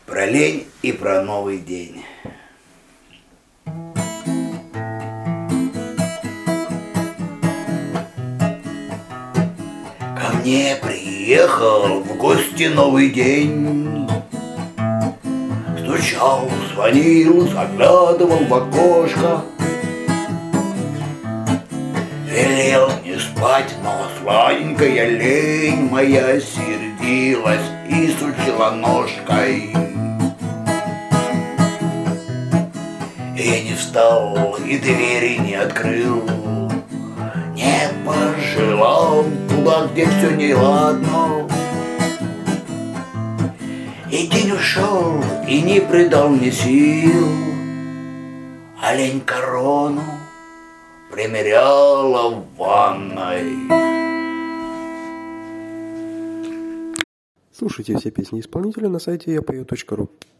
Про лень и про новый день. Ко мне приехал в гости новый день. Стучал, звонил, заглядывал в окошко. Велел не спать, но сладенькая лень моя сердилась и сучила ножкой. Я не встал и двери не открыл, не пожелал туда, где все неладно. И день ушел, и не придал мне сил, а лень корону примеряла в ванной. Слушайте все песни исполнителя на сайте yapeo.ru.